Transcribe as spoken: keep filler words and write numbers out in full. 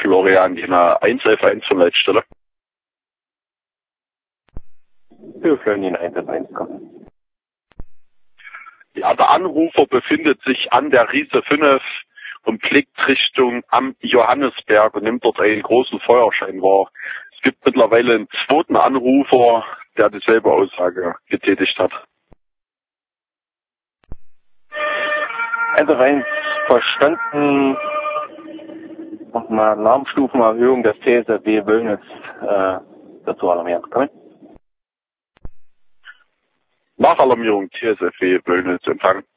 Florian, die eins F eins von Leitstelle. Für Florian eins F eins kommen. Ja, der Anrufer befindet sich an der Riese fünf und blickt Richtung am Johannesberg und nimmt dort einen großen Feuerschein wahr. Es gibt mittlerweile einen zweiten Anrufer, der dieselbe Aussage getätigt hat. eins F eins verstanden. Nochmal Alarmstufenerhöhung des T S F W Wöllnitz äh, dazu alarmieren. Kommen. Nach Alarmierung T S F W Wöllnitz empfangen.